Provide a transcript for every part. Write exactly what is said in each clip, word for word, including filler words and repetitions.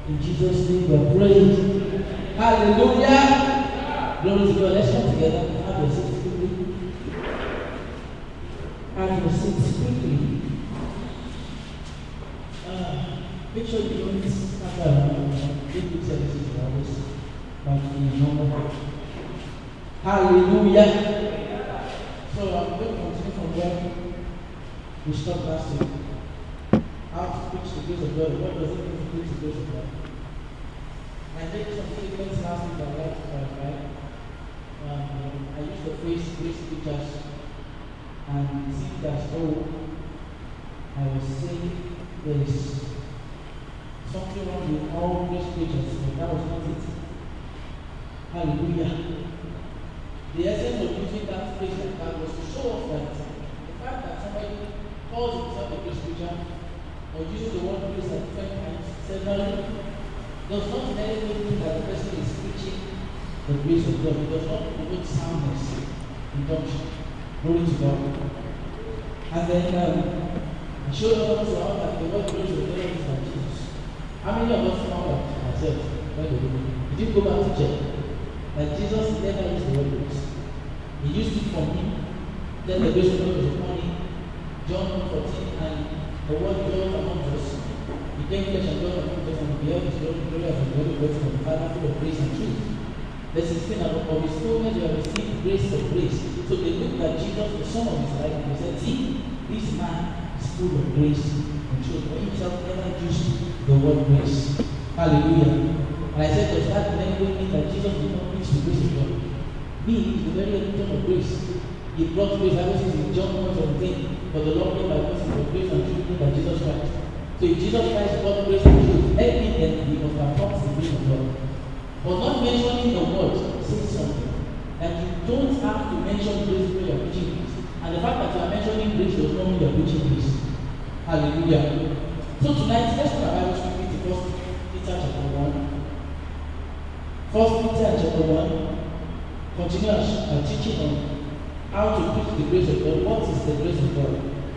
In Jesus' name we are praying. Hallelujah. Glory to God. Let's come together. Have your seats quickly. Have your seats quickly. Uh, make sure you don't have that. Big big services are always like in normal. Hallelujah. So I'm going to continue from where we stopped last week. How to preach the grace of God. What does it mean to preach the grace of God? I made some statements last week I'd like to clarify. Um, I used the phrase grace preachers, and it seemed as though I was saying there is something wrong with all grace preachers, but that was not it. Hallelujah. The essence of using that phrase like that was to show us that the fact that somebody calls himself a grace preacher or uses the word grace at different times severally does not in any way mean that the person is preaching the grace of God. It does not promote soundness in doctrine. Glory to God. And then um, I showed us also how that the word grace of God is like Jesus. How many of us found out ourselves when we did? Did you go back to check? That Jesus never used the word grace. He used it for him. Then the grace of God was upon him. John one fourteen, and the word dwelt among us. He came flesh and blood among us, and beheld his glory, glory as the glory of from the Father, full of grace and truth. Verse sixteen, of his fullness you have received grace for grace. So they looked at Jesus, the Son of his life, and they said, see, this man is full of grace and truth. For himself never used the word grace. Hallelujah. And I said, does that in any way mean that Jesus did not preach the grace of God? Me, is the very epitome of grace. He brought grace. I was in John one seventeen, but the Lord came by mercy for grace and truth by Jesus Christ. So if Jesus Christ brought grace and truth, evidently he must have taught the grace of God. But not mentioning the word says something. That you don't have to mention grace when you are preaching grace. And the fact that you are mentioning grace does not mean you are preaching grace. Hallelujah. So tonight, let's put our Bibles quickly to First Peter chapter one. First Peter chapter one continues uh, teaching on how to preach the grace of God. What is the grace of God?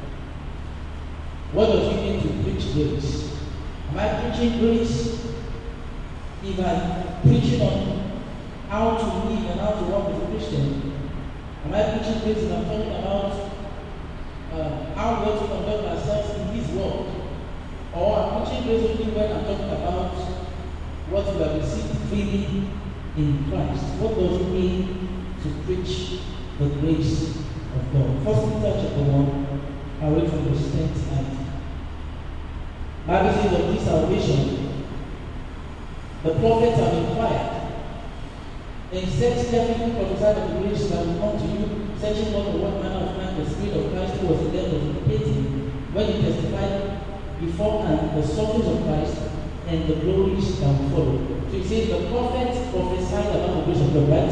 What does it mean to preach grace? Am I preaching grace? If I'm preaching on how to live and how to walk as a Christian, am I preaching grace if I'm talking about uh, how we ought to conduct ourselves in this world? Or I'm preaching grace only when I'm talking about what we have received freely in Christ? What does it mean to preach the grace of God? First Peter chapter one, I read from verse ten tonight. Bible says of this salvation, the prophets have inquired, and said, definitely prophesied of the grace that will come to you, searching not for what manner of man the Spirit of Christ who was in them was indicating, when he testified beforehand the sufferings of Christ and the glories that will follow. So he says the prophets prophesied about the grace of God, right?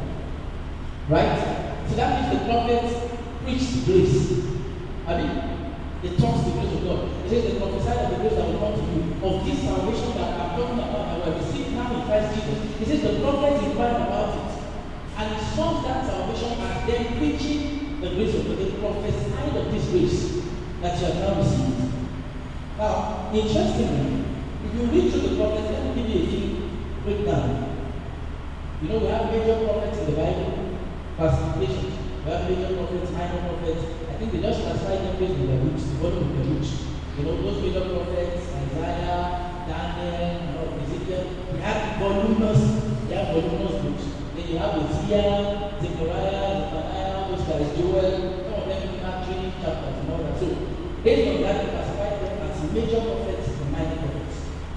Right? So that means the prophets preached grace. I mean, they taught the grace of God. It says they prophesied of the grace that will come to you, of this salvation that I'm talking about that we have received now in Christ Jesus. It says the prophets inquired about it. And he saw that salvation as them preaching the grace of God. They prophesied of this grace that you have now received. Now, interestingly, if you read through the prophets, let me give you a few breakdown. You know, we have major prophets in the Bible, classifications. We have major prophets, minor prophets. I think they just classify them based on their roots, the bottom of their roots. You know, those major prophets, Isaiah, Daniel, and all Ezekiel, we have voluminous, they have voluminous books. Then you have Hosea, Zechariah, Zephaniah, those guys, Joel, some of them have three chapters and all that. So, based on that, we classify them as major prophets and minor prophets.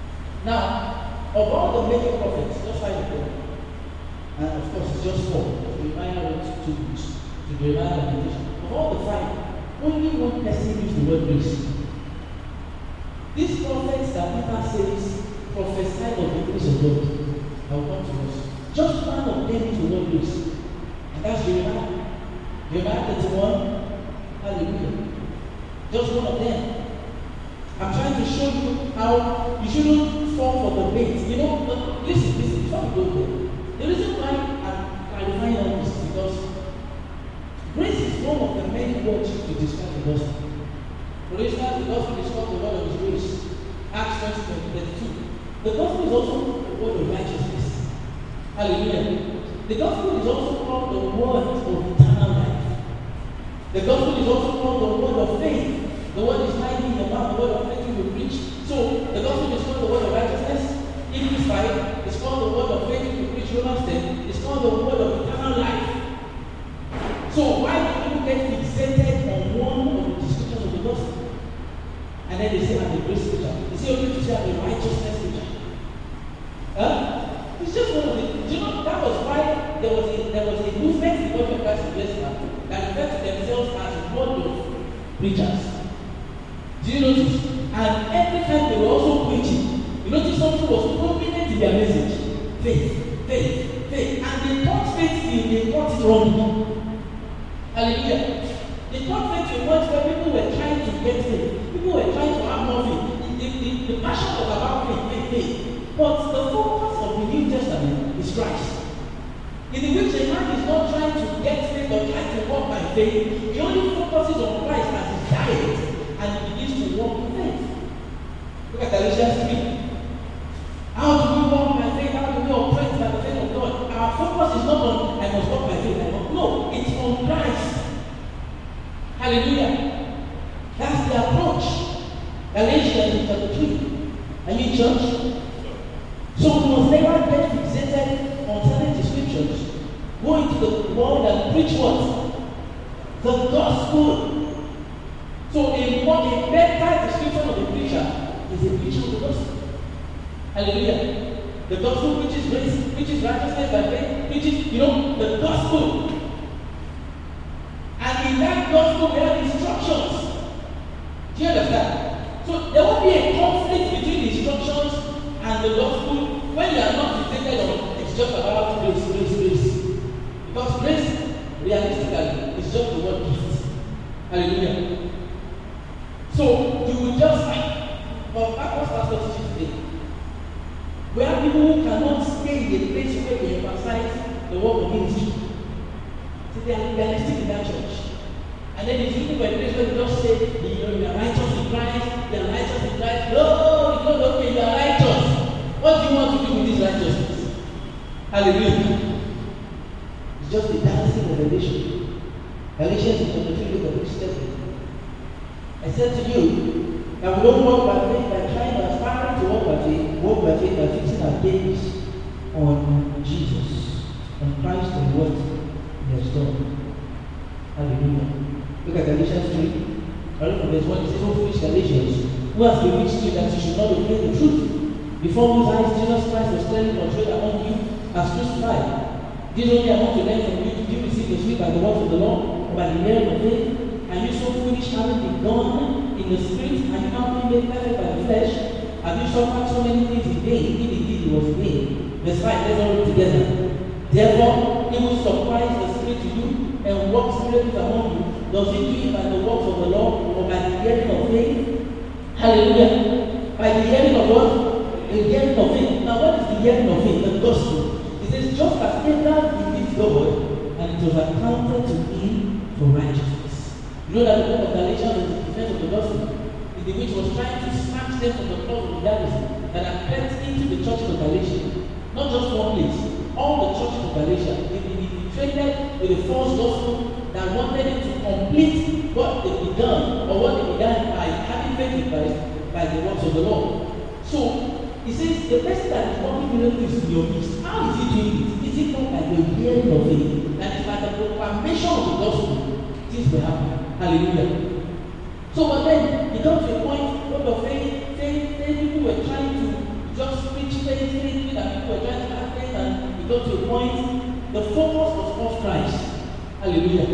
Now, of all the major prophets, just five of them, and of course it's just four, Jeremiah wrote two books, to Jeremiah and Lamentation. Of all the five, only one person used the word grace. These prophets that Peter says prophesied of the grace of God that will come to us. Just one of them used the word grace. And that's Jeremiah. Jeremiah thirty-one, hallelujah. Just one of them. I'm trying to show you how you shouldn't fall for the bait. You know, but listen, listen, before we go there. The reason why I'm clarifying all this is because grace is one of the main words to describe the gospel. For instance, the gospel describes the word of his grace. Acts twenty, thirty-two. The gospel is also the word of righteousness. Hallelujah. The gospel is also called the word of eternal life. The gospel is also called the word of faith. The word is hiding in your mouth, the word of faith you will preach. So the gospel is called the word of righteousness. Hebrews five is called the word of faith you will preach. Romans ten is called the word of eternal life. So why do people get fixated on one of the descriptions of the gospel? And then they say I'm a grace preacher. They say okay to say I'm a righteousness preacher. Huh? It's just one of the, you know, that was why there was a, there was a movement in the body of Christ in Leicester that referred to themselves as word of preachers. Do you notice? And every time they were also preaching, you notice something was prominent in their message. Faith, faith, faith. And they taught faith till they got it wrong. Hallelujah. They taught faith to a point where people were trying to get faith. People were trying to have more faith. The, the, the passion was about faith, faith, faith. But the focus of the New Testament is Christ. In which a man is not trying to get faith or trying to walk by faith. He only focuses on Christ as his diet and he begins to walk in faith. Look at Galatians three. How do we walk by faith? How do we operate by the faith of God? Our focus is not on I must walk by faith. I must. No, it's on Christ. Hallelujah. That's the approach. Galatians chapter three. Are you in church? So we must never get fixated on certain descriptions. Go into the world and preach what? The gospel. So a more a better description of the preacher is a preacher of the gospel. Hallelujah. The gospel preaches grace, preaches righteousness by faith, preaches, you know, the gospel. And in that gospel we have instructions. Do you understand? So there won't be a conflict between the instructions and the gospel when you are not fixated on it's just about grace, grace, grace. Because grace, realistically, is just the word gift. Hallelujah. So you will just like, but that was Pastor teaching today. We have people who cannot stay in a place where they emphasize the work of ministry. So they are realistic in that church. And then it's looking for a place where they just say, you know, you are righteous in Christ, you are righteous in Christ. No, it's not okay, you are righteous. What do you want to do with this righteousness? Hallelujah. It's just a dancing revelation. Galatians chapter three, look at verse seven. I said to you that we don't walk by faith by trying to aspire to walk by faith, walk by faith by fixing our gaze on Jesus and Christ and what He has done. Hallelujah. Look at Galatians three. I look at verse one. It says, "O foolish Galatians, who has bewitched you that you should not obey the truth? Before whose eyes Jesus Christ was clearly portrayed among you as crucified. This only I want to learn from you. Did you receive the truth by the words of the law, or by the hearing of faith? Are you so foolish, having begun in the spirit, and you now being made perfect by the flesh? Have you suffered so many things in vain, if indeed it was in vain?" Verse five, let's all read together. "Therefore, he will surprise the spirit to you, and works miracles among you. Does he do it by the works of the law, or by the hearing of faith?" Hallelujah. By the hearing of what? The hearing of faith. Now, what is the hearing of faith? The gospel. It says, just as Abraham believed God, and it was accounted to him for righteousness. You know that the book of Galatians is the defense of the gospel, in the which was trying to snatch them from the claws of the devil that had crept into the church of Galatia. Not just one place, all the churches of Galatia. They been traded with a false gospel that wanted them to complete what they began, or what they began by having faith in Christ by the works of the law. So, he says, the person that is working miracles in your midst, how is he doing it? Is it not by the hearing of faith? That is by the proclamation of the gospel. Things will happen. Hallelujah. So, but then, it comes to a point where the faith, faith, faith, people were trying to just preach faith, faith, faith, and people were trying to have faith, and it got to a point, the focus was off Christ. Hallelujah.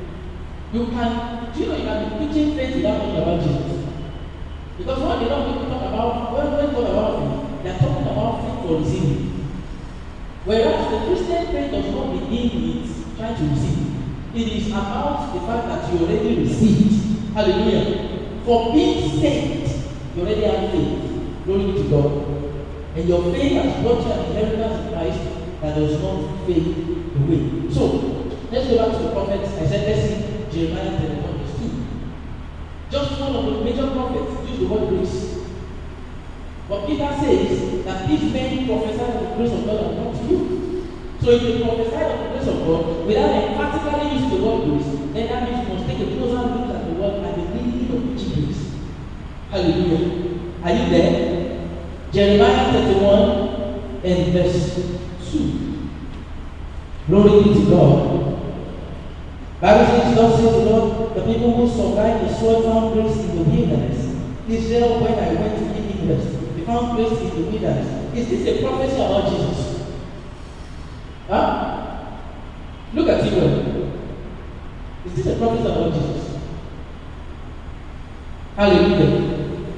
You can, do you know you can be preaching faith without talking about Jesus? Because what they don't people talk about, when they talk about faith, they are talking about faith for receiving. Whereas the Christian faith does not begin with trying to receive. It is about the fact that you already received. Hallelujah. For being saved, you already have faith. Glory to God. And your faith has brought you an inheritance in Christ that does not fade away. So, let's go back to the prophets. I said, let's see Jeremiah thirty-one, verse two. Just one of the major prophets used the word grace. But Peter says that these men prophesy of the grace of God and not you. So if you prophesy of the grace of God without emphatically using the word grace, then that means you must take a closer look at the word and the meaning of each grace. Hallelujah. Are you there? Jeremiah thirty-one and verse two. Glory be to God. Bible says, "Thus says the Lord, the people who survived the sword found grace in the wilderness. Israel, when I went to give him rest, they found grace in the wilderness." Is this a prophecy about Jesus? Huh? Look at it well. Is this a prophecy about Jesus? Hallelujah.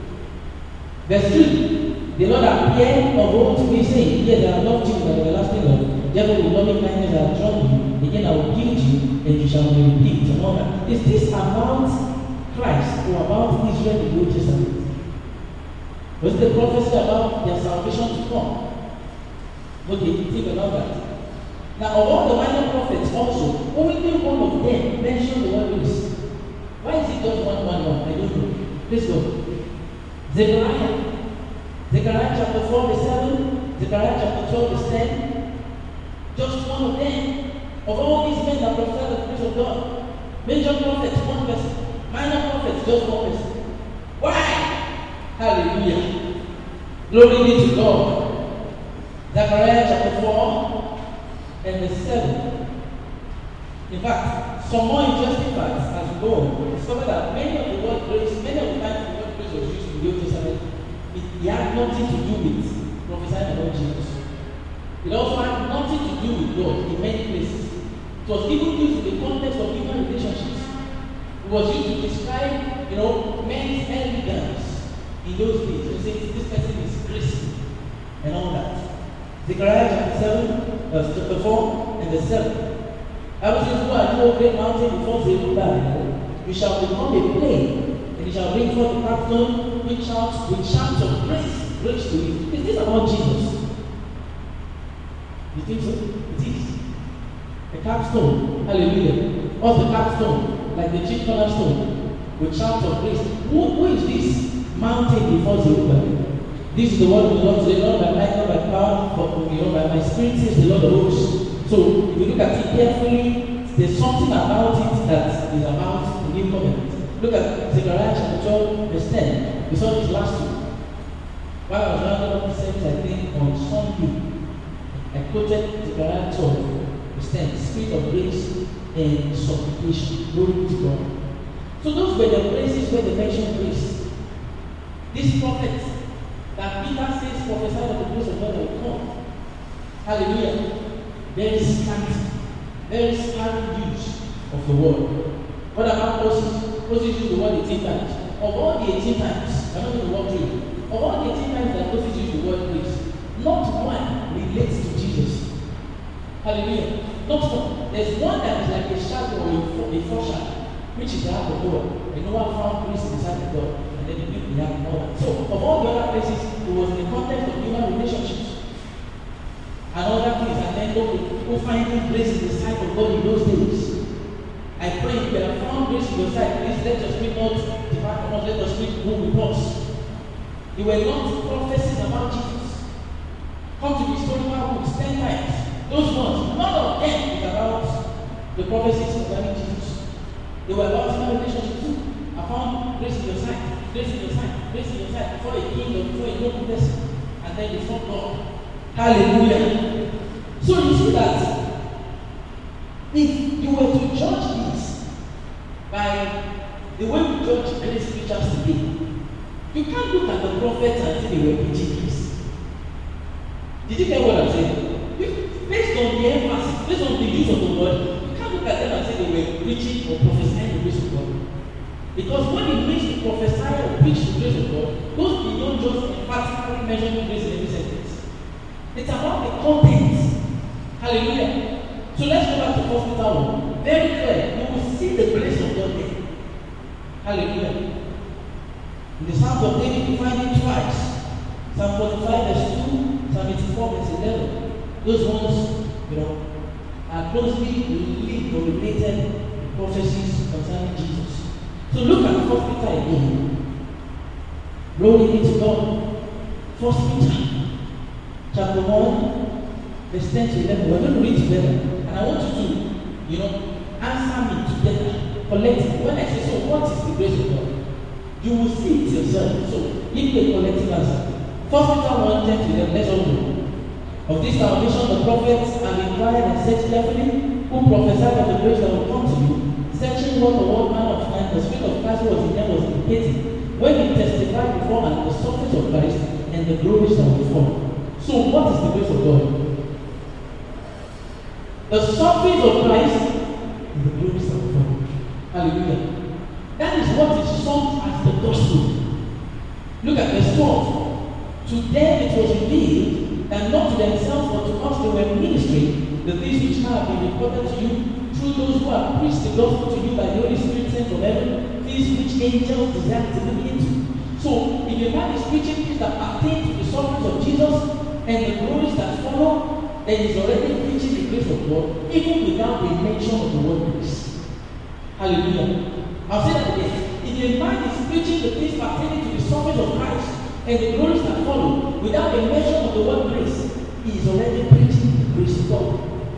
Verse three. The Lord appeared of old to me, saying, "Yes, I have loved you with an everlasting love. Therefore, with loving kindness I have drawn you. Again, I will build you, and you shall be rebuilt." And all that. Is this about Christ or about Israel in the Old Testament? Was the prophecy about their salvation to come? Okay, think about that. Now, of all the minor prophets, also, only one of them mentioned the word grace. Why is it just one, one, one? I don't know. Please go. Zechariah. Zechariah chapter four, verse seven. Zechariah chapter twelve, verse ten. Just one of them. Of all these men that prophesied the grace of God, major prophets, one verse. Minor prophets, just one verse. Why? Hallelujah. Glory be to God. Zechariah chapter four and verse seven. In fact, some more interesting facts as we go on discover that many of the word grace, many of the times the word grace was used in the Old Testament, it, it had nothing to do with prophesying about Jesus. It also had nothing to do with God in many places. It was even used in the context of human relationships. It was used to describe, you know, men's elegance in those days. You say this person is Christian and all that. Zechariah chapter seven, verse chapter four, and verse seven. I will say, "Who are you, O great mountain, before Zerubbabel? You shall become a plain, and you shall bring forth the capstone with shouts, with shouts of praise, praise to you." Is this about Jesus? You think so? It is. A capstone. Hallelujah. What's the capstone? Like the chief cornerstone, with shouts of praise. Who, who is this mountain before Zerubbabel? This is the word of the Lord today, not by might, not by power, but you know, by my spirit, says the Lord of hosts. So, if you look at it carefully, there's something about it that is about the new covenant. Look at Zechariah chapter twelve, verse ten. We saw this last week. While I was rounding up the service, I think on Sunday, I quoted Zechariah twelve, verse ten. Spirit of grace and supplication. Glory to God. So, those were the places where they mentioned grace. This prophet that Peter says prophesied of the grace of God will come. Hallelujah. Very scanty, very scanty use of the word. What about Moses? Moses used the word eighteen times. Of all the eighteen times, I'm not going to walk through it. Of all the eighteen times that Moses used the word grace, not one relates to Jesus. Hallelujah. Not one. There's one that is like a shadow or a foreshadow, which is the ark of Noah. And Noah found grace inside the God, and then he built the ark and all that. So, of all the other places, it was in the context of human relationships and other things, and then okay, who finding grace in the sight of God in those days. I pray if you have found grace in your sight, please let your spirit not depart from us, let your spirit go with us. They were not prophecies about Jesus. Come to the historical books ten times. Those ones, none of them is about the prophecies concerning Jesus. They were about human relationship too. I found grace in your sight, grace in your sight, grace in your sight before a king or before a noble person, and then before God. Hallelujah. So you see that if you were to judge this by the way we judge grace preachers today, you can't look at the prophets and say they were preaching grace. Did you get what I'm saying? If, based on the emphasis, based on the use of the word, you can't look at them and say they were preaching or prophesying the grace of God. Because when it means to prophesy or preach the grace of God, goes beyond just emphatically mentioning grace in every sentence. It's about the content. Hallelujah. So let's go back to First Peter one. Very clear. You will see the grace of God there. Hallelujah. In the Psalms of David, you find it twice. Psalm forty-five, verse two, Psalm eighty-four, verse eleven. Those ones, you know, are closely linked or related to prophecies concerning Jesus. So look at First Peter again. Glory be to God. First Peter chapter one, verse ten to eleven. We're going to read together. And I want you to, you know, answer me together, collectively. When I say, so what is the grace of God? You will see it yourself. So give me a collective answer. First Peter one, ten to eleven. Let's all go. Of this salvation the prophets have inquired and searched carefully, who prophesied of the grace that will come to you, searching what the what manner of man the Spirit of Christ was in them was indicating, when he testified beforehand the sufferings of Christ and the glories that will follow. So what is the grace of God? The sufferings of Christ and the glories that will follow. Hallelujah. That is what is summed as the gospel. Look at verse twelve. To them it was revealed, and not to themselves but to us they were ministering the things which have been reported to you through those who have preached the gospel to you by the Holy Spirit sent from heaven, things which angels desire to look into. So, if a man is preaching things that pertain to the sufferings of Jesus and the glories that follow, then he's already preaching the grace of God, even without the mention of the word grace. Hallelujah. I'll say that again. If a man is preaching the things pertaining to the sufferings of Christ and the glories that follow, without the mention of the word grace, he is already preaching the grace of God.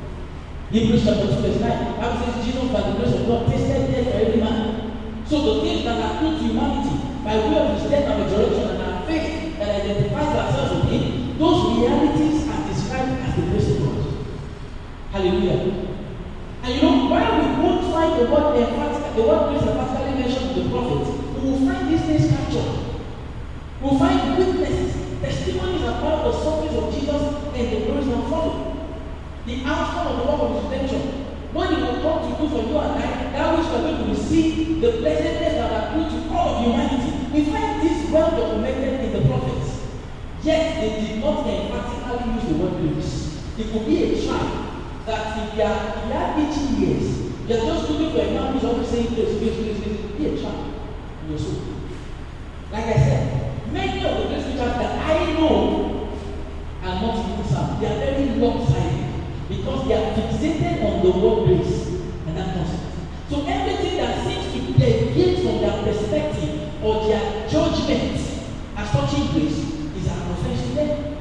Hebrews chapter two verse nine, Bible says Jesus by the grace of God tasted death for every man. So the things that are true to humanity by way of his death and resurrection and our faith that identifies ourselves with him, those realities are described as the grace of God. Hallelujah. And you know, while we won't find the word emphatic, the word grace emphatically mentioned in the prophets, we will find these things captured. We will find witnesses, testimonies about the sufferings of Jesus and the glories that follow. The outcome of the work of his redemption. What he will come to do for you and I, that which we are going to receive, the blessedness that are due to all of humanity. We find this well documented in the prophets. Yet they did not emphatically use the word grace. It could be a tribe that if you are, if you are eighty years, you are just looking for a man who is always saying grace, grace, grace, grace. It could be a tribe in your soul. Like I said, many of the grace preachers that I know are not even sound. They are very lopsided because they are fixated on the word grace and that concept. So everything that seems to deviate from their perspective or their judgment as touching grace is an offense to them.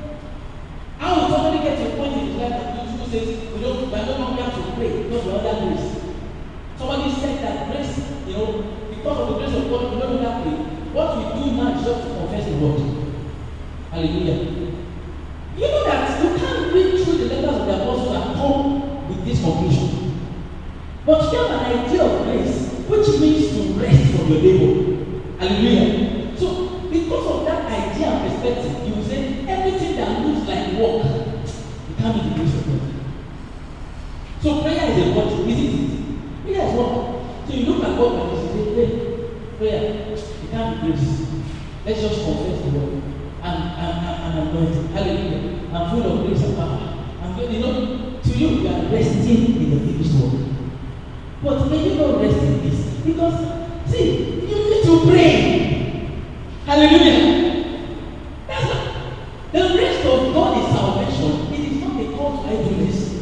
How will somebody get to a point in his life that who says we don't we are no longer have to pray because we are under grace? Somebody said that grace, you know, because of the grace of God, we no longer pray. What we do now is just to confess the word. Hallelujah. You know that you can't read through the letters of the apostles and come with this conclusion. But you have an idea of grace, which means to rest from your labor. Hallelujah. So, because of that idea and perspective, you will say everything that looks like work, it can't be the grace of God. So, prayer is a virtue, isn't it? Prayer is work. So, you look at God like this, you say, hey, prayer, it can't be grace. Let's just confess the word. I'm, I'm, I'm anointed. Hallelujah. I'm full of grace and power. I'm good. You know, to you, you are resting in the finished work. But may you not rest in this. Because, see, you need to pray. Hallelujah. That's not, the rest of God is salvation. It is not a call to idleness.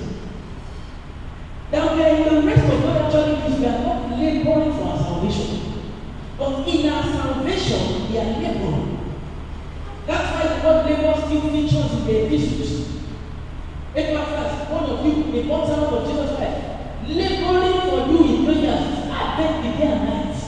That we are in the rest of God actually means we are not laboring for our salvation. But in our salvation, we are laboring. That's why the word labor still features in the epistles. Epaphras, one of you, a born servant of Jesus Christ, laboring for you in prayers, Advent day and night.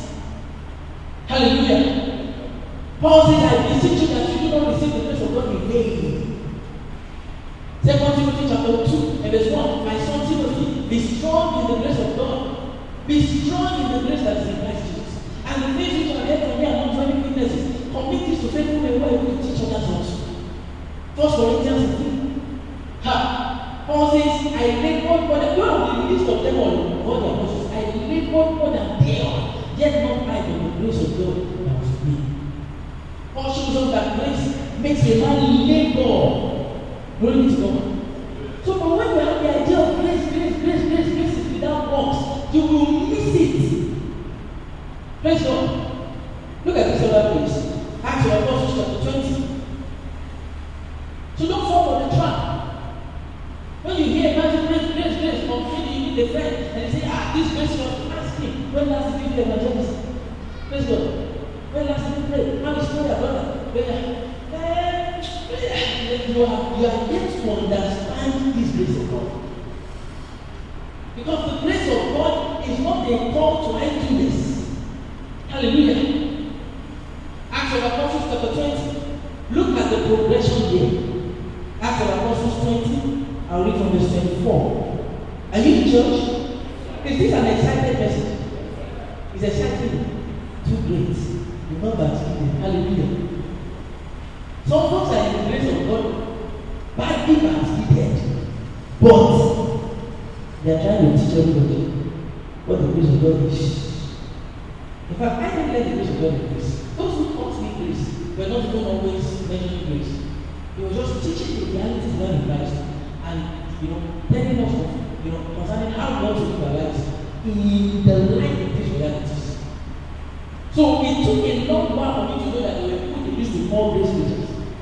Hallelujah. Paul says, I beseech you that you do not receive the grace of God in vain. Second Timothy chapter two and verse one. My son Timothy, be strong in the grace of God. Be strong in the grace that is in Christ Jesus. And the things which are here from me are not very witnesses. Commit this to faithful men who are able to teach others also. First Corinthians fifteen. Ha! Paul says, I labored more than, you have the list of them all, all the apostles. I labored more than they all, yet not I, but the grace of God that was with me. Paul shows us that grace makes a man labor. Glory to God. So, but when you have the idea of grace, grace, grace, grace, grace is without works, you will miss it. Praise God. Look at this other place. Acts of Apostles chapter twenty. So don't fall for the trap. When you hear imagine grace, grace, grace, or maybe you meet a friend and you say, ah, this grace was ask him. When last did you do evangelism? Praise God. When last did you pray? How is prayer, brother? Prayer. Eh, You are, you are yet to understand this grace of God. Because the grace of God is not a call to I do this. Hallelujah. Acts of Apostles chapter twenty. Look at the progression here. Acts of Apostles twenty. I'll read from verse twenty-four. Are you in church? Is this an excited message? It's exciting. Too great. Remember, hallelujah. Some folks are in the grace of God, badly backslided, but they are trying to teach everybody what the grace of God is. In fact, I don't let the grace of God increase. Those who taught me grace were not even always mentioning grace. They were just teaching the realities of in Christ and, you know, telling us, you know, concerning how God should live our lives in the light of these realities. So it took a long while for me to know that there were people who used to call grace preachers.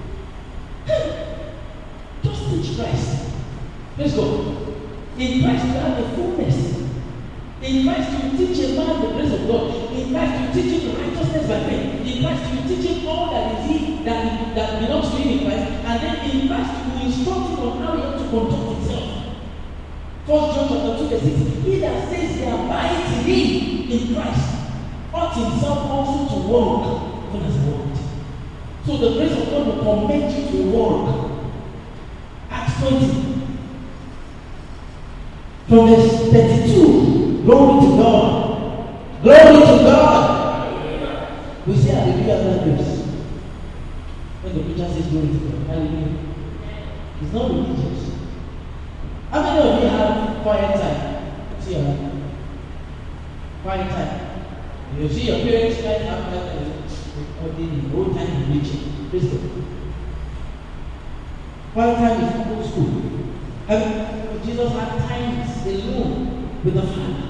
Just teach Christ. Let's go. In Christ you have the fullness. In Christ you teach a man the grace of God. In Christ you teach him righteousness by faith. In Christ you teach him all that is he that, that belongs to him in Christ. And then in Christ you instruct him on how he ought to conduct himself. First John chapter two verse six. He that says he abides in him in Christ ought himself also to walk even as he walked. So the grace of God will command you to walk. Acts twenty. From verse thirty-two. Glory to God. Glory to God. We say hallelujah that grace. When the preacher says glory to God. Hallelujah. It's not religious. How many of you have quiet time? See your hand. Quiet time. You see your parents try to have quiet time. Recording the whole time in preaching. Praise God. Quiet time is old school. And Jesus had times alone with the Father.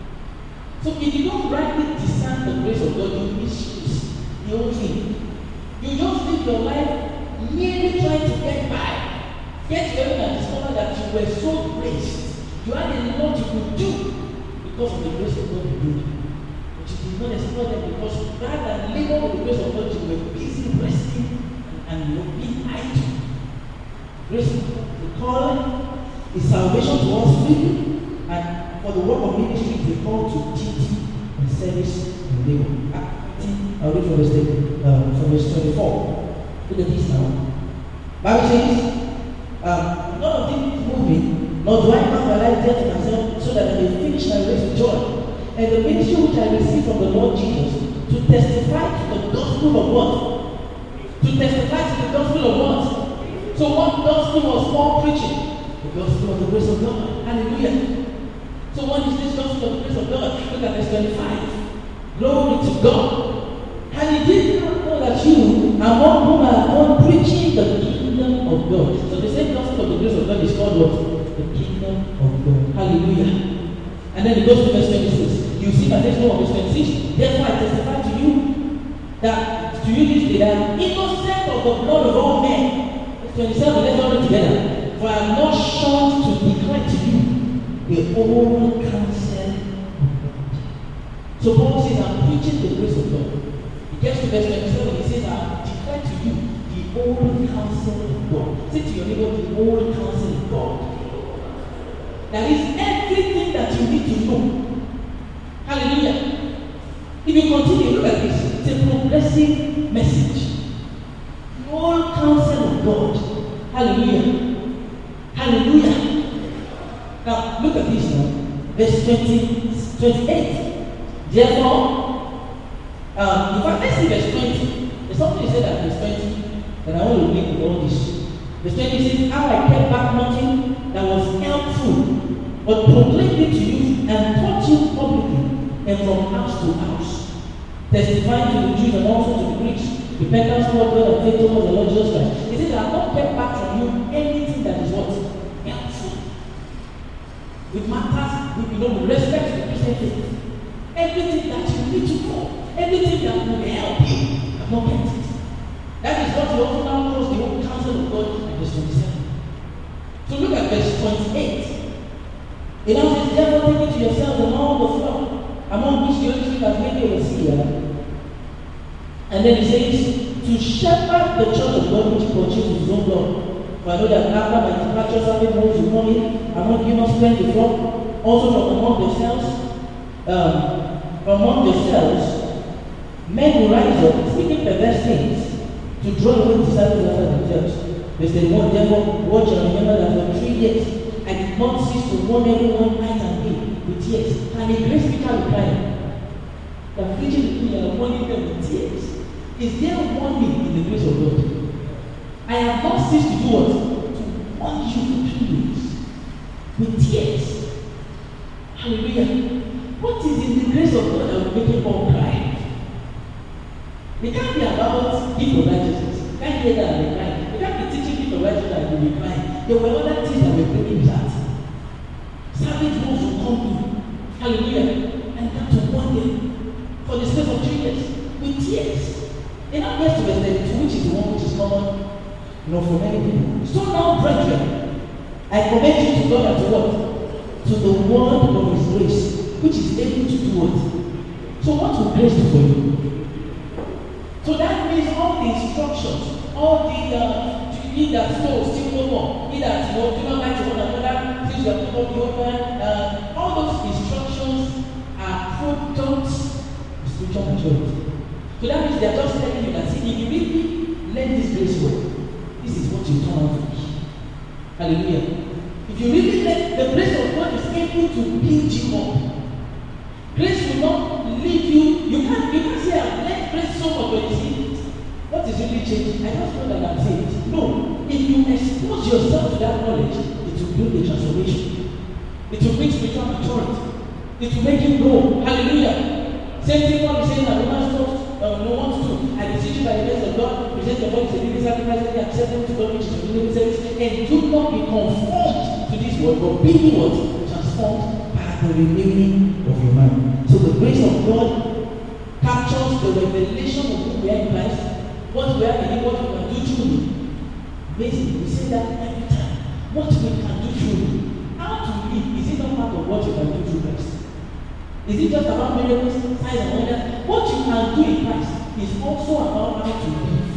So if you don't rightly discern the grace of God, you misuse the whole thing. You just live your life merely trying to get by. Get to heaven and discover that you were so graced. You had a lot you could do because of the grace of God you did. But you did not explore them because rather than labor with the grace of God, you were busy resting and, and you know, being idle. Grace of God, the calling is salvation to us freely, and for the work of ministry, we call to duty and service and labor. I'll read from verse, um, from verse twenty-four. Look at this now. Bible says, um, none of them moving, nor do I count my life death to myself, so that I may finish my race with joy. And the ministry which I received from the Lord Jesus, to testify to the gospel of what? To testify to the gospel of what? So what gospel was Paul preaching? The gospel of the grace of God. Hallelujah. So what is this gospel of the grace of God? Look at verse twenty-five. Glory to God. And he did not know that you, among whom I have gone preaching the kingdom of God. So the same gospel of the grace of God is called what? The kingdom of God. Hallelujah. And then it goes to verse twenty-six. You see my next one, verse twenty-six. Therefore I testify to you that to you this day that I am innocent of the blood of all men. Verse twenty-seven, let's all read together. For I am not shunned to declare to you the whole counsel of God. So Paul says, I'm preaching the grace of God. He gets to verse twenty-seven, he says, I declare to you the whole counsel of God. Say to your neighbor, the whole counsel of God. That is everything that you need to know. Hallelujah. If you continue, look at this. It's a progressive message. The whole counsel of God. Hallelujah. Hallelujah. Now, look at this now. Verse twenty, twenty-eight. Therefore, um, in fact, let's see verse twenty. There's something he said at verse twenty that I want to link with all this. Verse twenty says, how I kept back nothing that was helpful, but proclaimed it to you and taught you publicly and from house to house, testifying to the Jews and also to the Greeks, repentance toward God and faith towards the Lord Jesus Christ. He says, I have not kept back from you anything that is what? Helpful. With matters, with, you know, with respect to the Christian faith. Everything that you need to know, everything that will help you, I have not kept it. That is what you also now calls the whole counsel of God in verse twenty-seven. So look at verse twenty-eight. It now says, therefore take it to yourselves and all the flock, among which the Holy Spirit has made you overseer. And then he says, to shepherd the church of God which purchased with his own blood. For I know that after my departure, certain wolves will come in, among you not spend the flock, also from among yourselves, um, from among yourselves, men will rise up, speaking perverse things, to draw away disciples after themselves. Verse thirty-one, therefore, watch and remember that for three years I did not cease to warn everyone night and day with tears. And a great speaker replied, the preaching to me and warning them with tears. Is there warning in the grace of God? I have not ceased to do what? To warn you for three years with tears. Hallelujah. What is in the grace of God that will make you all cry? It can't be about gift of righteousness. You can't hear that and be crying. You can't be teaching gift of righteousness and be crying. There were other things that were bringing that. Savage wolves will come in. Hallelujah. And come to warn them for the space of three years with tears. And now gets to verse thirty-two, which is the one which is common, you know, for many people. So now, brethren, I commend you to God and to what? To the word of his grace, which is able to do what? So what will grace do for you? So that means all the instructions, all the uh, he that stole, steal no more, he that, you know, do not lie to one another, since you have given up the open, uh, all those instructions are products of spiritual maturity. So that means they are just telling you that, see, if you really learn this grace well, this is what you turn out to be. Hallelujah. If you really learn, the grace of God is able to build you up. Grace will not leave you. You can't, you can't say, I've learned grace so much, but you see, what is really changing? I just know that I'm saved. No. If you expose yourself to that knowledge, it will build a transformation. It will bring spiritual maturity. It will make you grow. Hallelujah. Same thing what we say in Romans twelve. Uh, no one to do. I beseech you by the grace of God, present your body as a living sacrifice, and accept to God, which is the living service, and do not be conformed to this world, but be what? Transformed by the renewing of your mind. So the grace of God captures the revelation of who we are in Christ, what we are in, what we can do through Him. Basically, we say that every time. What we can do through Him. How to live, is it not part of what you can do through Christ? Is it just about miracles, signs and wonders? What you can do in Christ is also about how to live.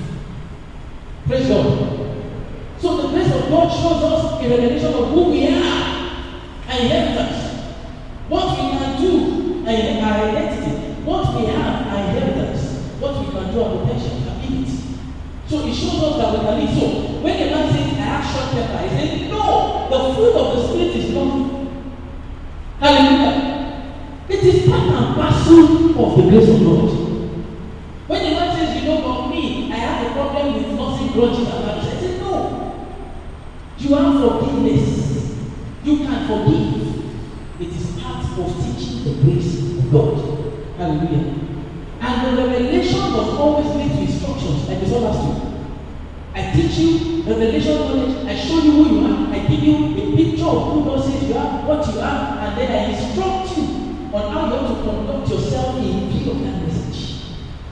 Praise God. So the grace of God shows us a revelation of who we are and inheritance. What we can do and our identity. What we have, our inheritance. What we can do, our potential, ability. So it shows us that we can live. So when a man says, I have short temper, he says, no, the fruit of the Spirit is love. Hallelujah. It is part and parcel of the grace of God. When the man says, you know, for me, I have a problem with nothing grudges and marriage, I say, no. You have forgiveness. You can forgive. It is part of teaching the grace of God. Hallelujah. And the revelation must always lead to instructions, like we saw last week. I teach you revelation knowledge, I show you who you are, I give you a picture of who God says you are, what you are, and then I instruct you on how you have to conduct yourself in view of that message.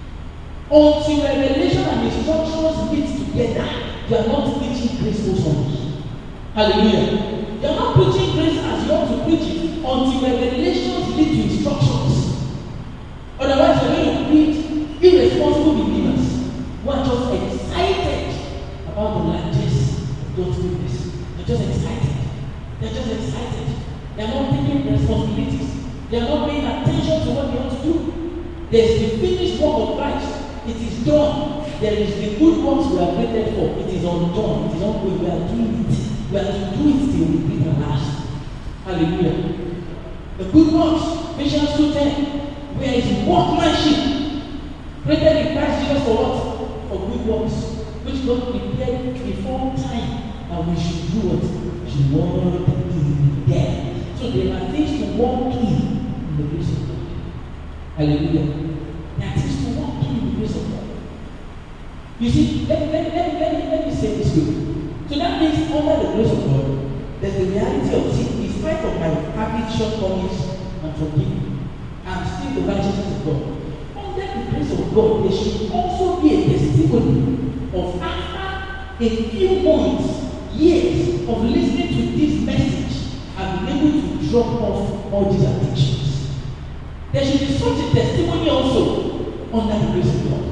Until revelation and instructions meet together, you are not preaching grace only. Hallelujah. You are not preaching grace as you ought to preach it until revelations lead to instructions. Otherwise, you're going to preach irresponsible believers who are just excited about the largesse of God's goodness. They're just excited. They're just excited. They're not taking responsibilities. They are not paying attention to what they ought to do. There is the finished work of Christ. It is done. There is the good works we are created for. It is undone. It is ongoing. We are doing it. We are to do it till we breathe and last. Hallelujah. The good works, Ephesians two ten, where is workmanship created in Christ Jesus for what? For good works, which God prepared before time, and we should do what? We should walk in them. So there are things to walk in. The grace of God. Hallelujah. That is to walk in the grace of God. You see, let, let, let, let, me, let me say this way. So that means under the grace of God, there's the reality of sin. In spite of my habit, shortcomings, and forgiving, I'm still the righteousness of God. Under the grace of God, there should also be a testimony of after a few months, years of listening to this message, I've been able to drop off all these addictions. There should be such a testimony also under the grace of God.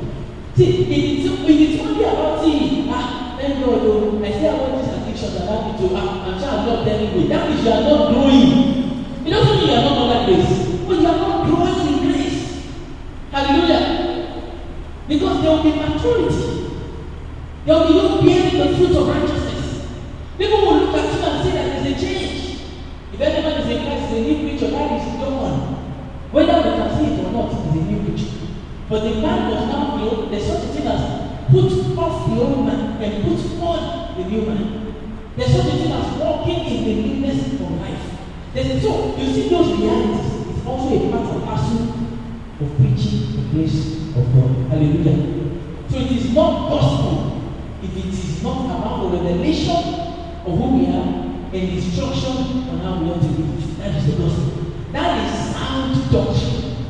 See, if it's, if it's only about see, ah, thank God, oh, I still have all these addictions that happen to, ah, I'm sure I'm not telling you. That means you are not growing. It doesn't mean you are not on that grace, but you are not growing in grace. Hallelujah. Because there will be maturity. There will be no bearing the fruit of righteousness. People will look at you and say that there's a change. If anyone is in Christ, is a new creature, that is gone. Whether they can see it or not, is a new creature. But the man was now, you know, there's such a thing as put off the old man and put on the new man. There's such a thing as walking in the newness of life. There's, so, you see those realities. It's also a part and parcel of preaching the grace of God. Hallelujah. So it is not gospel if it is not about the revelation of who we are and instruction on how we ought to live. That is the gospel. That is sound doctrine.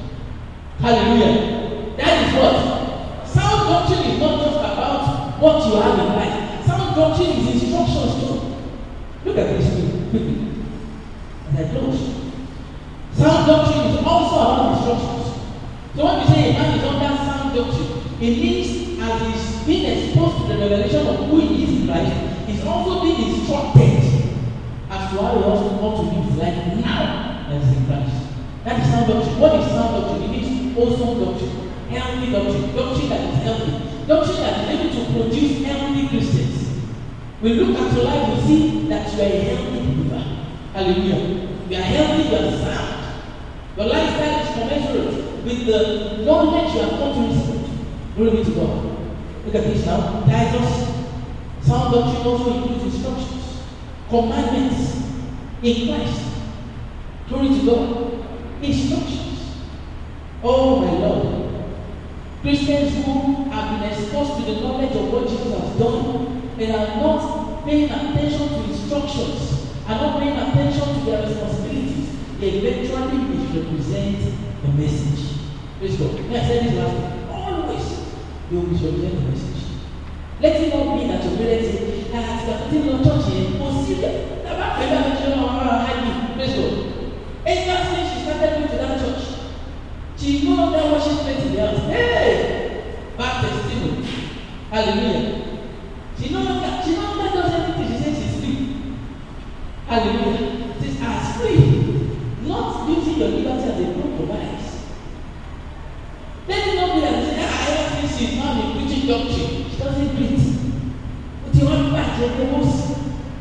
Hallelujah. That is what? Sound doctrine is not just about what you have in life. Sound doctrine is instructions too. Look at this quickly. As I close. Sound doctrine is also about instructions. So when we say a man is under sound doctrine, it means as he's being exposed to the revelation of who he is in Christ, he's also being instructed as to how he also wants to live his life now as in Christ. That is sound doctrine. What is sound doctrine? It means wholesome doctrine, healthy doctrine, doctrine that is healthy, doctrine that is able to produce healthy Christians. We look at your life, we see that you are a healthy believer. Hallelujah. You are healthy, you are sound. Your lifestyle is commensurate with the knowledge you have come to receive. Glory be to God. Look at this now. Titus, sound doctrine also includes instructions, commandments in Christ. Glory to God. Instructions. Oh my Lord. Christians who have been exposed to the knowledge of what Jesus has done and are not paying attention to instructions, are not paying attention to their responsibilities, they eventually misrepresent the message. Praise God. May I say this last time? Always they will misrepresent the message. Let it not be that your parents say, ah, it's a thing of church here, oh, serious. Praise God. Ever since she started going to that church, she no longer worship place in the house. Hey! Bad testimony. Hallelujah. She no longer, she no longer does anything. She says she's free. Hallelujah. She says, as free. Not using your liberty as a compromise. Let it not be that you say, ah, ever since she's now in preaching doctrine, she doesn't preach. But you want back to the house.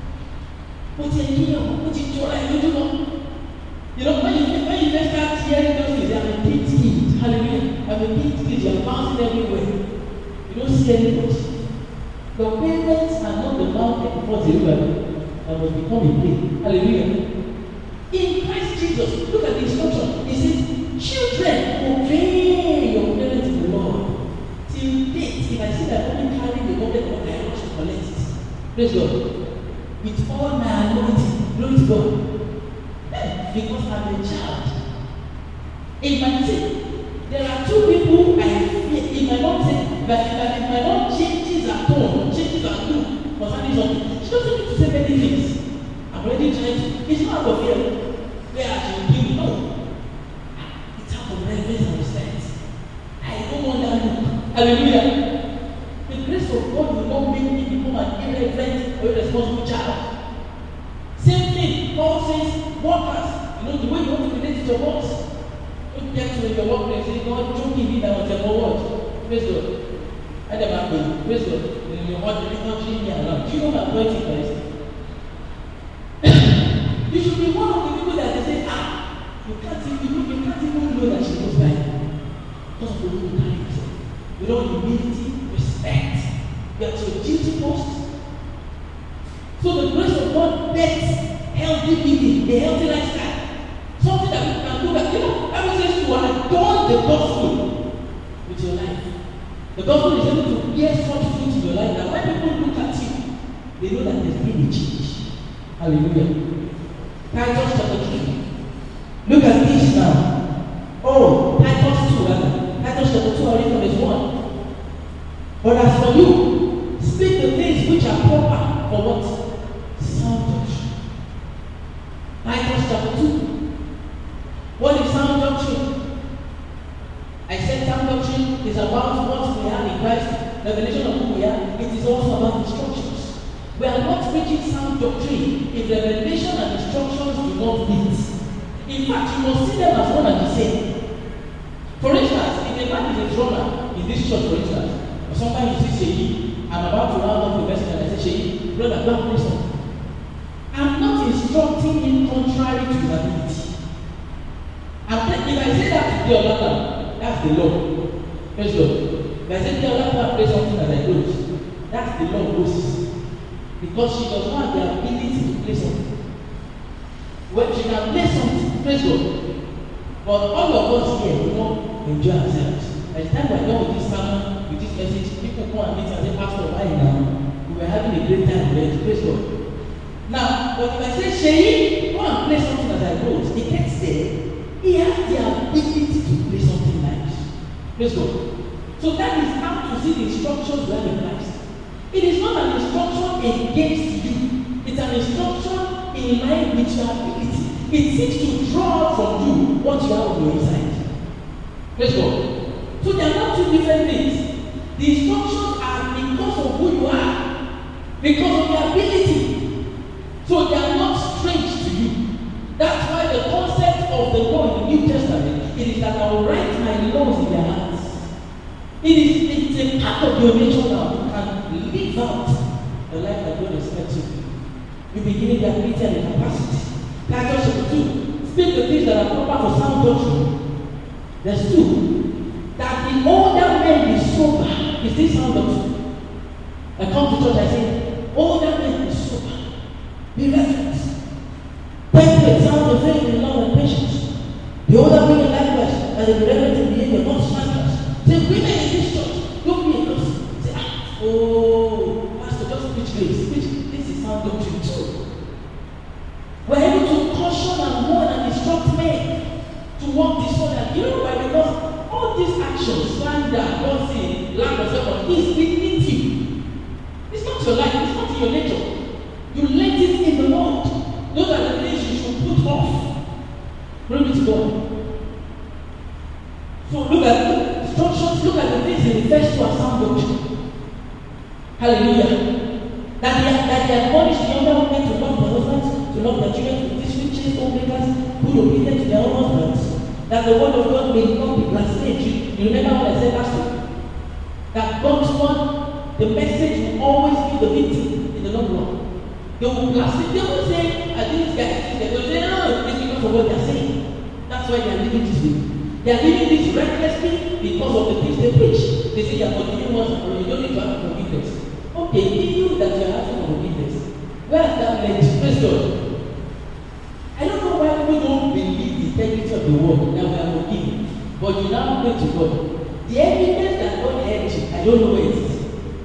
But you know, but you try, you do not. You know, when you, when you just start hearing those things, I'm a pit kid. Hallelujah. I'm a pit kid. You're bouncing everywhere. You don't see anybody. Your parents are not the mountain before Zerubbabel that must become a plain. Hallelujah. In Christ Jesus, look at the instruction. It says, children, obey your parents in the Lord. Till date, if I see that only carrying the government of my house to collect it. Praise God. With all my anointing, glory to God. Because I'm a child. In my city, there are two people I fear. In my mom said, but if my mom changes her tone, changes her look, concerning something, she doesn't need to say many things. I'm already trying to. It's not out of fear. Where she will give me, no. It's out of reverence and respect. I don't want that look. Hallelujah. The grace of God will not make me become an irreverent or irresponsible child. Same thing, Paul says, workers, you know, the way you want to relate to your boss. Don't get to your workplace, say, God, joking me that was your word. Praise God. I never been. Praise God. In your heart, you can't treat me around. Do you know my point in Christ? You should be one of the people that they say, ah, you can't even, you can't even know that she knows Bible. Just the way you carry yourself. With all humility, respect. You're at your duty post. So the grace of God bets healthy living, a healthy lifestyle. Something that we can do that. You know, I would say to adorn the gospel with your life. The gospel is able to bear such fruit in your life that when people look at you, they know that there's been a change. Hallelujah. Titus chapter three. Look at this now. Oh, Titus two, rather. Titus chapter two, I read from verse one. But as for you, speak the things which are proper for what? Sound doctrine. Titus chapter two. What is sound doctrine? I said sound doctrine doctrine is about what we have in Christ, revelation of who we are. It is also about instructions. We are not preaching sound doctrine if revelation and instructions do not meet. In fact, you must see them as one and the same. For instance, if a man is a drummer in this church, for instance, or sometimes you see Sheyi, I'm about to round off the message and I say, Sheyi, brother, go and play something. I'm not instructing him contrary to his ability. I'm t- if I say that to Deolata, that's the law. Praise God. If I say Deolata play something as I don't, that's the law of Moses. Because she does not have the ability to play something. Well, she can play something, praise God. But all of us here, we don't enjoy ourselves. By the time we're done with this sermon, with this message, people come and meet and say, Pastor, why now? We were having a great time already, praise God. Now, but if I say, Sheyi, go and play something as I wrote, he gets there. He has the ability to play something nice. Praise God. So that is how to see the instructions we have in Christ. It is not an instruction against you. It's an instruction in line with your ability. It seeks to draw from you what you have on your inside. Praise God. So they are not two different things. The instructions are because of who you are, because of your ability. So they are not strange to you. That's why the concept of the law in the New Testament, it is that I will write my laws in their hearts. It is it's a part of your nature now. You can live out the life that God expects of you. You be given the ability and the capacity. Titus chapter two, speak the things that are proper for sound doctrine. There's two. That the older men be sober. Is this sound doctrine? I come to church, I say, older men be sober. Be reverent. Take the example of faith in love and patience. The older women likewise, that they be reverent in behavior, not slanderers. Say, women in this church, don't be a gossip. Say, ah, oh, Pastor, just preach grace. Preach. This is sound doctrine too. We're able to caution and warn and instruct men to walk this way. You know why? Because all these actions, slander, gossip, lack of self, is beneath you. It's not your life, it's not your nature. You let it in the Lord. Those are the things you should put off. Glory to God. So look at the instructions, look at the things he refers to as sound doctrine. Hallelujah. That they, that they admonish the younger women to love their husbands, to love their children, to teach riches, homemakers, good obedient to their own husbands, that the word of God may not be blasphemed. You remember what I said last week? That God's word, the message will always be the victim in the long run. They will blaspheme. They will say, I think this guy is they will say, no, no, it's because of what they are saying. That's why they are living this way. They are living this recklessly because of the things they preach. They say, you are forgiving once and for all. You don't need to have forgiveness. Okay, he knew that you are having forgiveness. Where has that led to? Praise God. I don't know why people don't believe the integrity of the word that we are forgiven. But you now pray to God. The evidence that God helped you, I don't know where it is.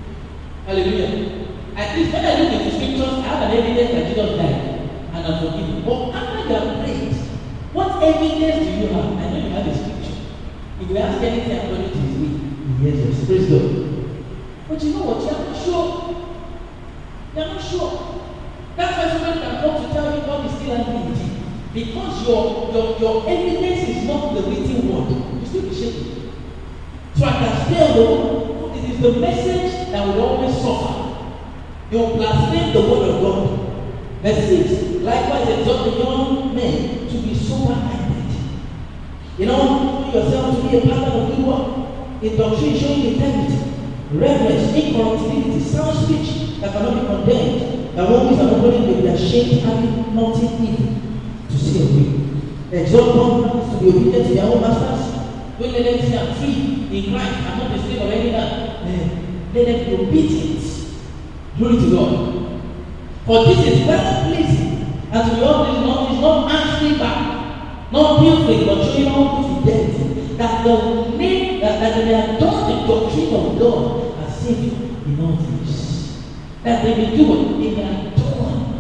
Hallelujah. At least when I look at the scriptures, I have an evidence that Jesus died and I'm forgiven. But after you have prayed, what evidence do you have? I know you have a scripture. If you ask anything according to his will, he hears us. Praise God. But you know what? You are not sure. You are not sure. That's why someone can come to tell you God is still angry with you. Because your, your, your evidence is not the written word. You still be shaking. So I can stay on the word. It is the message that will always suffer. You blaspheme the word of God. Verse six. Likewise, exhort the young men to be sober-minded. You know, do yourself to be a pattern of good work. In doctrine, showing integrity, reverence, incorruptibility, sound speech that cannot be condemned. That one is an opening may be ashamed, having nothing evil to say of you. Exhort husbands to be obedient to their own masters. Don't let them say I'm free in Christ. I'm not a slave of any man. Let them be obedient. Glory to God. For this is well pleasing, and to God is not, is not answering back, not pilfering, but showing all fidelity, that the name that, that they have done the doctrine of God as Savior in all things. That they may do what they may adorn.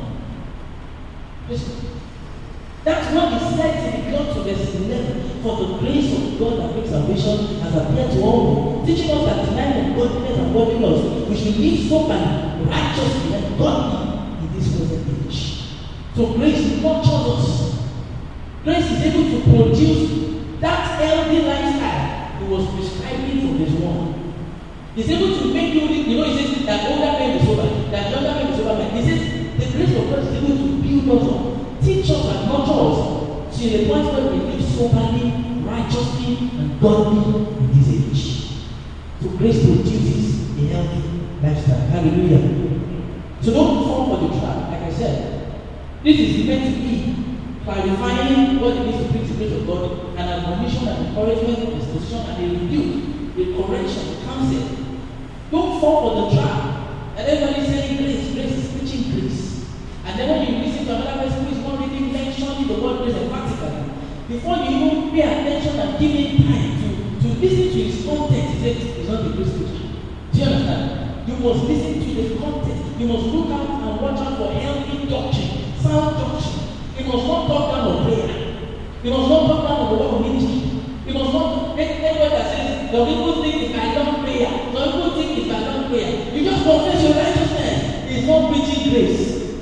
That's what he said in the God to verse eleven. For the grace of God that makes salvation has appeared to all men, teaching us that denying ungodliness and worldliness, we should live soberly, righteously, and godly in this present age. So grace nurtures us. Grace is able to produce that healthy lifestyle He was prescribing from his word. He's able to make you, you know, he says that older men be sober, that younger men be sober men. He says the grace of God is able to build us up, teach us and nurture us to the point where we live soberly, righteously, and godly in this age. So grace produces a healthy lifestyle. Hallelujah. So don't fall for the trap. Like I said, this is meant to be clarifying what it means to preach the grace of God, and admonition and encouragement, exposition and a rebuke, a correction, a counsel. Don't fall for the trap. And everybody saying grace, grace is preaching grace. And then when you listen to another person who is not really mentioning the word grace emphatically, before you even pay attention and give him time to, to listen to his content, he says it's not the grace preaching. Do you understand? You must listen to the content. You must look out and watch out for healthy doctrine, sound doctrine. You must not talk down on prayer. You must not talk down on the word of ministry. You must not make anyone that says, the people think it's by long prayer. Some people think it's by long prayer. You just confess your righteousness. It's not preaching grace.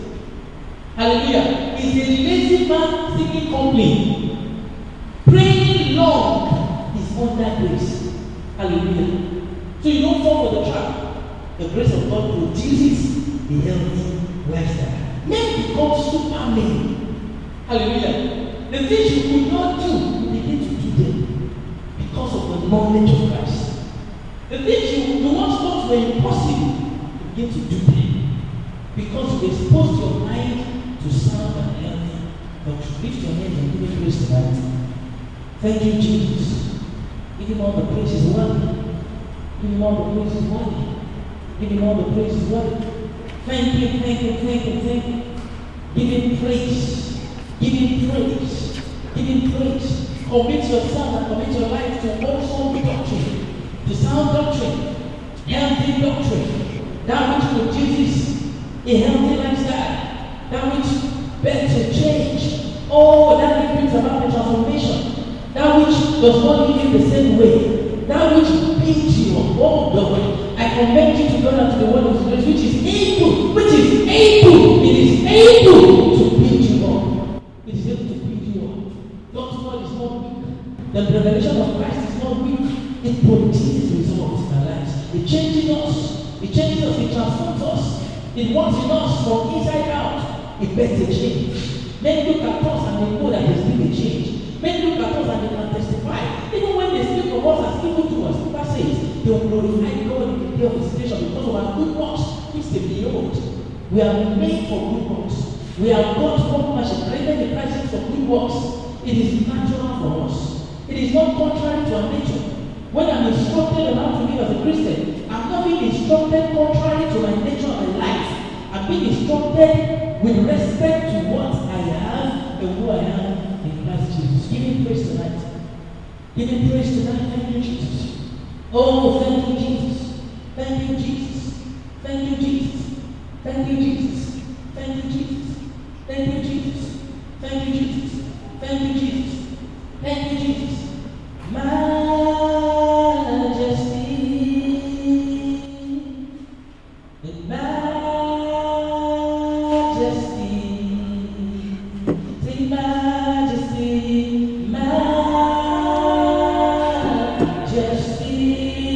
Hallelujah. It's a lazy man seeking company. Praying long is under grace. Hallelujah. So you don't fall for the trap. The grace of God produces a healthy lifestyle. Men become supermen. Hallelujah. The things you could not do, you begin to do them because of the knowledge of Christ. The things you, you once thought were impossible, you begin to do them because you exposed your mind to sound and healthy. But you lift your hands and give him praise tonight. Thank you, Jesus. Give him all the praise is worthy. Give him all the praise is worthy. Give him all the praise is worthy. Thank you, thank you, thank you, thank you. Give him praise. Give him praise. Give him praise. Commit yourself and commit your life to wholesome doctrine, to sound doctrine, healthy doctrine, that which produces a healthy lifestyle, that which better change. Oh, that which brings about the transformation, that which does not leave you the same way, that which builds you up. Oh, God, I commend you to God and to the word of His grace, which is able, which is able, it is able to build you up. It is able to build you up. God's word is not weak. The revelation of Christ is not weak. It produces results in our lives. It changes us. It changes us. It transforms us. It works in us from inside out. It begs a change. Men look at us and they know that there's been a change. Men look at us and they can testify. Even when they speak of us as evil to us, Peter says, they will glorify God in the day of visitation because of our good works, which they behold. We are made for good works. We have God's workmanship, created the crisis for good works. It is natural for us. It is not contrary to our nature. When I'm instructed on how to live as a Christian, I'm not being instructed contrary to my nature and my life. I'm being instructed with respect to what I have and who I am in Christ Jesus. Give him praise tonight. Give him praise tonight. Thank you, Jesus. Oh, thank you, Jesus. Thank you, Jesus. Thank you, Jesus. Thank you, Jesus. Thank you, Jesus. Thank you, Jesus. Thank you, Jesus. Thank you, Jesus. Thank you, Jesus. Majesty. In majesty. Say majesty. Majesty.